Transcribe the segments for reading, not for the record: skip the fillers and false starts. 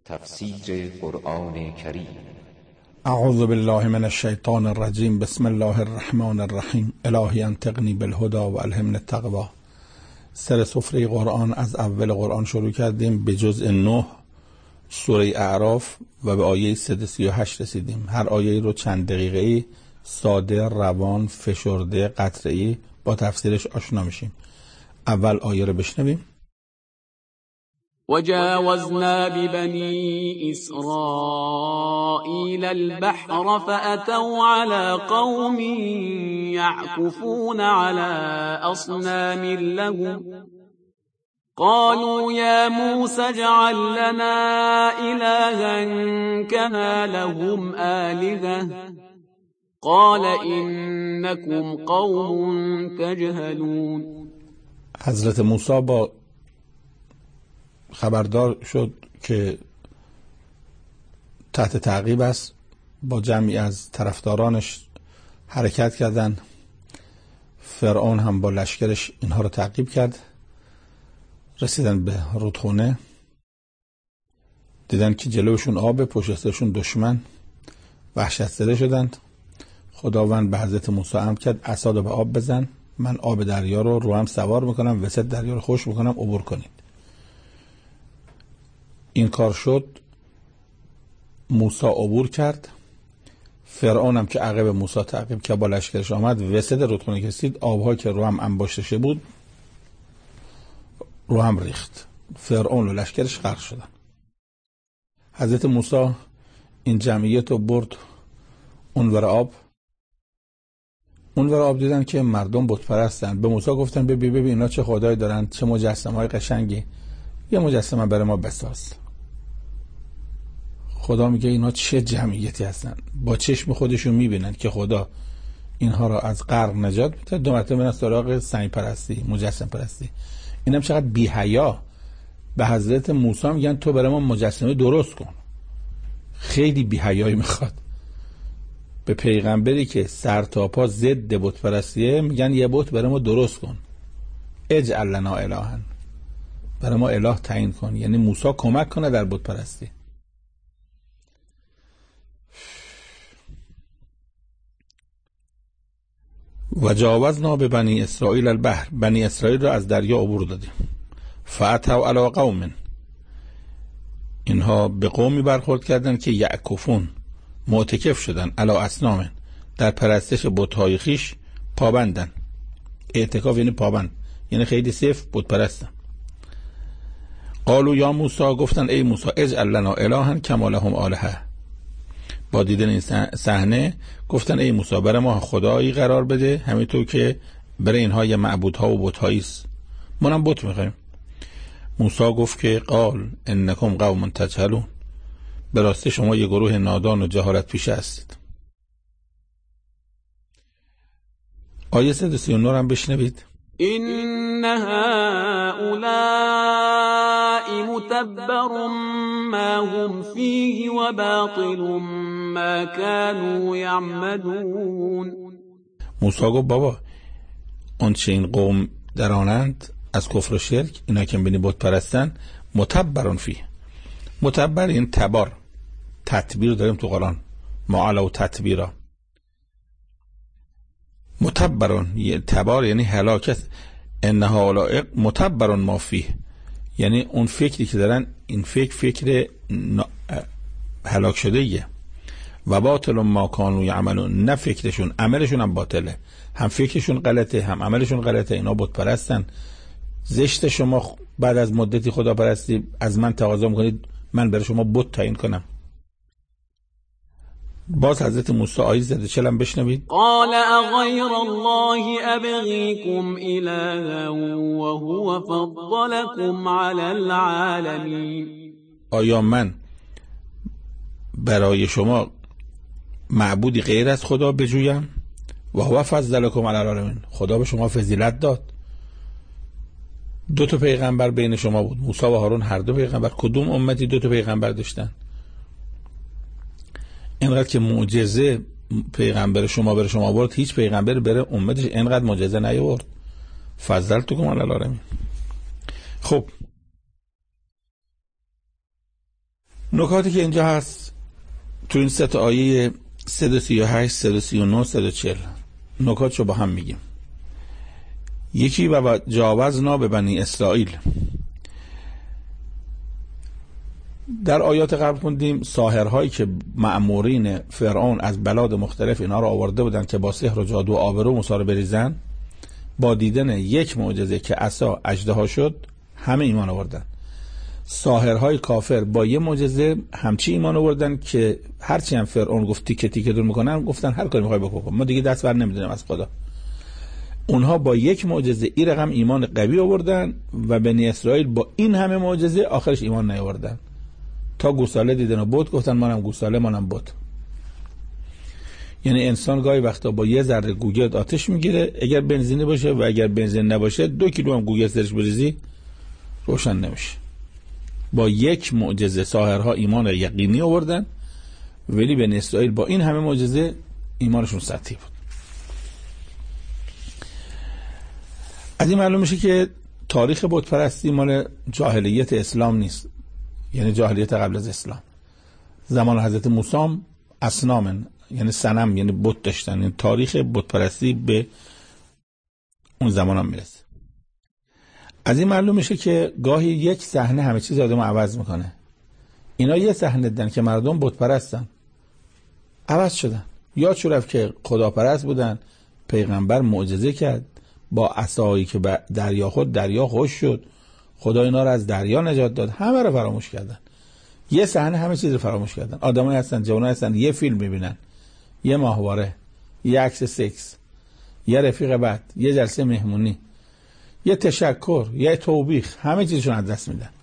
تفسیر قرآن کریم. اعوذ بالله من الشیطان الرجیم. بسم الله الرحمن الرحیم. الهی انطقنی بالهدى و الهمنی التقوی. سر سفره قرآن از اول قرآن شروع کردیم به جزء 9 سوره اعراف و به آیه 138 رسیدیم. هر آیه رو چند دقیقه‌ای ساده، روان، فشرده، قطعه‌ای با تفسیرش آشنا میشیم. اول آیه رو بشنویم. وجاوزنا ببني إسرائيل البحر فأتوا على قوم يعكفون على أصنام لهم قالوا يا موسى اجعل لنا إلها كما لهم آلهة قال إنكم قوم تجهلون. حضرت موسی با خبردار شد که تحت تعقیب است، با جمعی از طرفدارانش حرکت کردند. فرعون هم با لشکرش اینها رو تعقیب کرد. رسیدن به رودخونه، دیدن که جلوشون آب، پشت سرشون دشمن، وحشت زده شدند. خداوند به حضرت موسی امر کرد عصا رو به آب بزن، من آب دریا رو هم سوار میکنم، وسط دریا رو خشک میکنم، عبور کنید. این کار شد، موسی عبور کرد. فرعون هم که عقب موسی تعقیب که با لشکرش آمد، وسط رودخونه کشید، آبها که رو هم انباشته بود رو هم ریخت. فرعون و لشکرش غرق شدن. حضرت موسی این جمعیت رو برد اونور آب. اونور آب دیدن که مردم بت پرستن. به موسی گفتن ببین اینا چه خدایی دارن، چه مجسمه‌های قشنگی، یه مجسمه برای ما بساز. خدا میگه اینا چه جمعیتی هستن، با چشم خودشون میبینن که خدا اینها را از غرق نجات میده. دو مرتبه میرن سراغ سنگ پرستی، مجسم پرستی. اینم چقدر بی حیا. به حضرت موسی میگن تو برای ما مجسمه درست کن. خیلی بی حیایی میخواد. به پیغمبری که سر تا پا ضد بت پرستیه میگن یه بت برای ما درست کن، اجعل لنا الها، برای ما اله تعیین کن. یعنی موسی کمک کنه در بت پرستی. و جاوزنا به بنی اسرائیل البحر، بنی اسرائیل را از دریا عبور دادیم. فاتوا علی قوم، اینها به قومی برخورد کردند که یعکفون، معتکف شدن، علی اصنام، در پرستش بت‌های خویش پابندن. اعتکاف یعنی پابند، یعنی خیلی سیف بت پرستن. قالوا یا موسی، گفتن ای موسی اجعل لنا الها کما لهم آلهه. با دیدن این صحنه گفتن ای موسی برای ما خدایی قرار بده همینطور که برای اینها یه معبودها و بت‌هایی است، ما هم بت می‌خوایم. موسی گفت که قال انکم قوم تجهلون، به راستی شما یه گروه نادان و جهالت پیشه هستید. آیه 139 هم بشنوید. إن هؤلاء متبر ما هم فيه وباطل ما كانوا يعملون. موسی گفت بابا اون چه این قوم درانند از کفر و شرک، اینا که بینی بت پرستن، متبرون فیه. متبر این تبار، تطبیر داریم تو قرآن، معالا و تطبیرا. متبرون یه تبار یعنی هلاکت. ان هؤلاء متبرون ما فیه، یعنی اون فکری که دارن این فکر هلاک شده ایه. و باطل ما کانوا یعملون، نه فکرشون، عملشون هم باطله. هم فکرشون غلطه هم عملشون غلطه. اینا بت پرستن. زشت شما بعد از مدتی خدا پرستی از من تقاضا میکنید من برای شما بت تعیین کنم. باز حضرت موسی آیه 140 هم بشنوید. قال اغیر الله ابغیکم الها وهو فضلکم علی العالمین. آیا من برای شما معبودی غیر از خدا بجویم؟ و هو فضلکم علی العالمین، خدا به شما فضیلت داد. 2 تا پیغمبر بین شما بود، موسی و هارون، هر دو پیغمبر. کدوم امتی 2 تا پیغمبر داشتن؟ اینقدر که معجزه پیغمبر شما برای شما آورد، هیچ پیغمبر برای امتش اینقدر معجزه نیاورد. فضلتکم علی العالمین. خب نکاتی که اینجا هست تو این 3 آیه 338 339 340 نکاتشو با هم میگیم. یکی و جاوزنا به بنی اسرائیل. در آیات قبل خوندیم ساحرهایی که مأمورین فرعون از بلاد مختلف اینا رو آورده بودن که با سحر و جادو و آبرو موسی رو بریزن، با دیدن یک معجزه که عصا اژدها شد همه ایمان آوردن. ساحرهای کافر با یه معجزه همچی ایمان آوردن که هرچی هم فرعون گفت تیکه تیکه دون میکنن، گفتن هر کاری میخوای بکن، ما دیگه دست بر نمیدونیم از خدا. اونها با یک معجزه این رقم ایمان قوی آوردن و بنی اسرائیل با این همه معجزه آخرش ایمان نیاوردن، تا گوساله دیدن و بت گفتن منم گوساله منم بت. یعنی انسان گاهی وقتا با یه ذره گوگرد آتش میگیره، اگر بنزینی باشه و اگر بنزین نباشه 2 کیلو هم گوگرد سرش بریزی روشن نمیشه. با یک معجزه ساحرها ایمان یقینی آوردن، ولی بنی اسرائیل با این همه معجزه ایمانشون سطحی بود. از این معلوم میشه که تاریخ بت پرستی مال جاهلیت اسلام نیست، یعنی جاهلیت قبل از اسلام. زمان حضرت موسی اصنام یعنی صنم یعنی بت داشتن، یعنی تاریخ بت پرستی به اون زمان هم میرسه. از این معلوم میشه که گاهی یک صحنه همه چیز آدم عوض میکنه. اینا یه صحنه دیدن که مردم بت پرستن، عوض شدن. یا رفت که خداپرست بودن، پیغمبر معجزه کرد با عصایی که دریا خود دریا خوش شد، خدا اینا رو از دریا نجات داد، همه رو فراموش کردن. یه صحنه همه چیز رو فراموش کردن. آدمایی هستن، جوانایی هستن، یه فیلم میبینن، یه ماهواره، یه عکس سکس، یه رفیق بد، یه جلسه مهمونی، یه تشکر، یه توبیخ، همه چیزشون از دست میدن.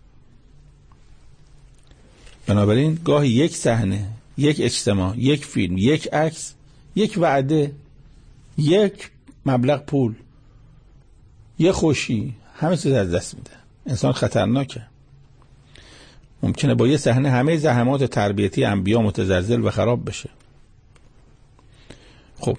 بنابراین گاهی یک صحنه، یک اجتماع، یک فیلم، یک عکس، یک وعده، یک مبلغ پول، یه خوشی، همه چیز از دست میده. انسان خطرناکه. ممکنه با یه صحنه همه زحمات تربیتی انبیا متزلزل و خراب بشه. خب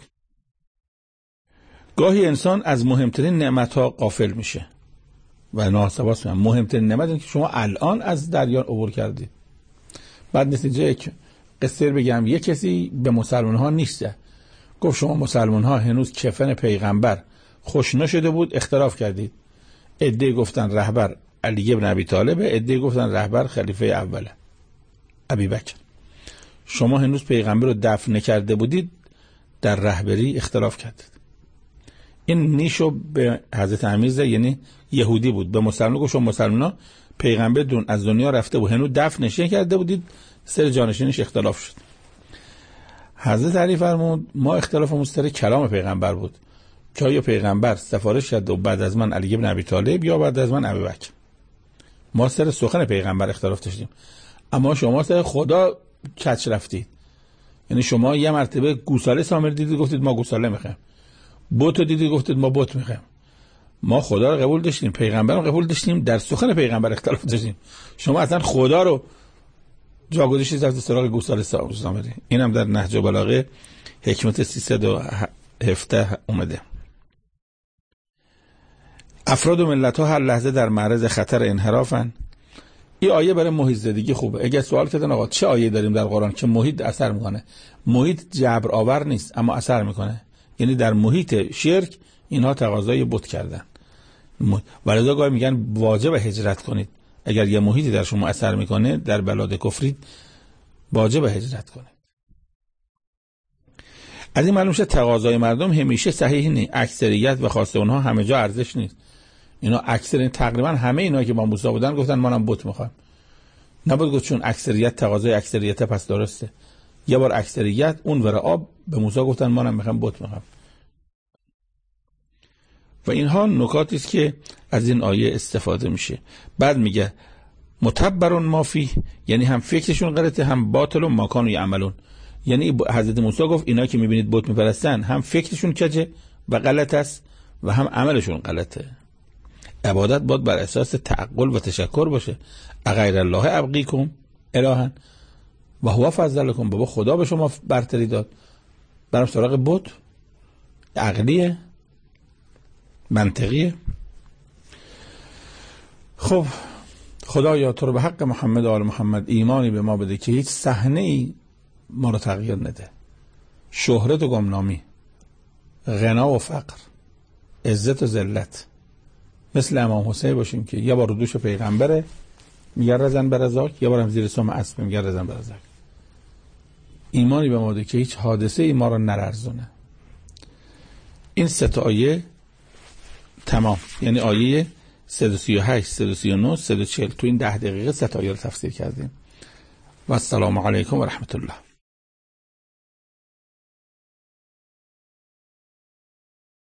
گاهی انسان از مهمترین نعمت‌ها غافل میشه و ناحساباست. مهمترین نعمت اینه که شما الان از دریا عبور کردید. بعد نیست اینجا یک قصه بگم، یک کسی به مسلمان ها نیست، گفت شما مسلمان ها هنوز کفن پیغمبر خوش نشده بود اختلاف کردید. عده گفتن رهبر علی بن ابی طالب، عده گفتن رهبر خلیفه اوله ابی بکر. شما هنوز پیغمبر رو دفن نکرده بودید، در رهبری اختلاف کردید. این نیشو به حضرت امیر یعنی یهودی بود، به مسلمان گفت شما مسلمان ها پیغمبر دون از دنیا رفته بود، هنوز دفنش نکرده بودید، سر جانشینش اختلاف شد. حضرت علی فرمود ما اختلافمون سر کلام پیغمبر بود، که آیا پیغمبر سفارش کرد و بعد از من علی بن ابی طالب یا بعد از من ابی بکر. ما سر سخن پیغمبر اختلاف داشتیم، اما شما سر خدا کج رفتید. یعنی شما یه مرتبه گوساله سامر دیدید گفتید ما گوساله میخوایم، بت دیدید گفتید ما بت میخوایم. ما خدا رو قبول داشتیم، پیغمبر رو قبول داشتیم، در سخن پیغمبر اختلاف داشتیم. شما اصلا خدا رو جا گذاشتید رفتید سراغ گوساله سامری. اینم در نهج البلاغه حکمت 317 اومده. افراد و ملت ها هر لحظه در معرض خطر انحرافن. این آیه برای محیط زدگی خوبه. اگه سوال کردن آقا چه آیه داریم در قرآن که محیط اثر میکنه؟ محیط جبر آور نیست اما اثر میکنه. یعنی در محیط شرک اینها تقاضای بت کردن، ولذا گاهی میگن واجب هجرت کنید. اگر یه محیطی در شما اثر میکنه، در بلاد کفری، واجب هجرت کنید. از این معلوم شد تقاضای مردم همیشه صحیح نیست. اکثریت و خاصه اونها همه جا ارزش نیست. اینا اکثر تقریبا همه اینا که با موسی بودن گفتن ما هم بت میخوایم. نباید گفت چون اکثریت تقاضای اکثریت پس درسته. یه بار اکثریت اون ور آب به موسی گفتن ما هم میخوایم بت میخوایم. و اینها نکاتی است که از این آیه استفاده میشه. بعد میگه متبرون مافی، یعنی هم فکرشون غلطه هم باطل و ماکان و عملون. یعنی حضرت موسی گفت اینا که میبینید بت میپرستن هم فکرشون کجه و غلط است و هم عملشون غلطه. عبادت باید بر اساس تعقل و تشکر باشه. اغیر الله ابغیکم الها و هو فضلکم، بابا خدا به شما برتری داد، برام سراغ بت عقلیه منطقیه. خب خدایا تو رو به حق محمد و آل محمد ایمانی به ما بده که هیچ صحنه‌ای ما رو تغییر نده، شهرت و گمنامی، غنا و فقر، عزت و ذلت، مثل امام حسین باشیم که یه بار رو دوش پیغمبره میگه رزن برزاک، یه بار هم زیر سم اسب میگه رزن برزاک. ایمانی به ما بده که هیچ حادثه ای ما رو نلرزونه. این 3 آیه تمام، یعنی آیه 338 339 340 تو این 10 دقیقه 3 آیه رو تفسیر کردیم. و السلام علیکم و رحمت الله.